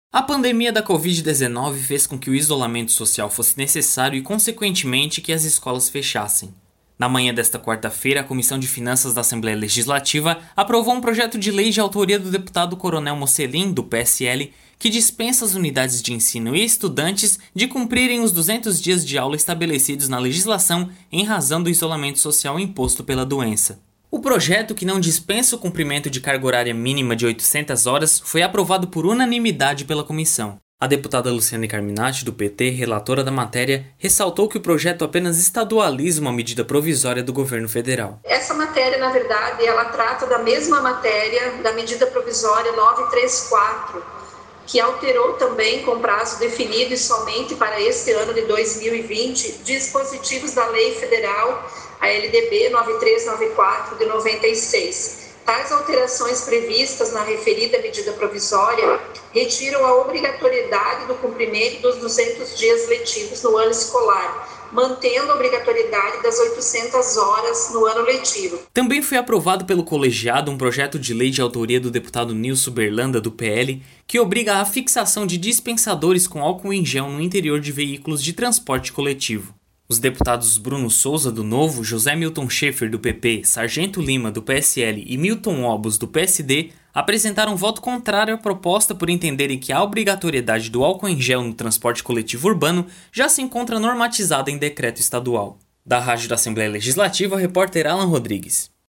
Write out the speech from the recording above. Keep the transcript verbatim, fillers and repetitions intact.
A pandemia da covid dezenove fez com que o isolamento social fosse necessário e, consequentemente, que as escolas fechassem. Na manhã desta quarta-feira, a Comissão de Finanças da Assembleia Legislativa aprovou um projeto de lei de autoria do deputado Coronel Mocelin, do P S L, que dispensa as unidades de ensino e estudantes de cumprirem os duzentos dias de aula estabelecidos na legislação em razão do isolamento social imposto pela doença. O projeto, que não dispensa o cumprimento de carga horária mínima de oitocentas horas, foi aprovado por unanimidade pela comissão. A deputada Luciane Carminati, do P T, relatora da matéria, ressaltou que o projeto apenas estadualiza uma medida provisória do governo federal. Essa matéria, na verdade, ela trata da mesma matéria da medida provisória novecentos e trinta e quatro, que alterou também, com prazo definido e somente para este ano de dois mil e vinte, dispositivos da Lei Federal, a L D B nove três nove quatro de noventa e seis. Tais alterações previstas na referida medida provisória retiram a obrigatoriedade do cumprimento dos duzentos dias letivos no ano escolar, mantendo a obrigatoriedade das oitocentas horas no ano letivo. Também foi aprovado pelo colegiado um projeto de lei de autoria do deputado Nilson Berlanda, do P L, que obriga a fixação de dispensadores com álcool em gel no interior de veículos de transporte coletivo. Os deputados Bruno Souza, do Novo, José Milton Schaefer, do P P, Sargento Lima, do P S L e Milton Obos, do P S D, apresentaram voto contrário à proposta por entenderem que a obrigatoriedade do álcool em gel no transporte coletivo urbano já se encontra normatizada em decreto estadual. Da Rádio da Assembleia Legislativa, repórter Alan Rodrigues.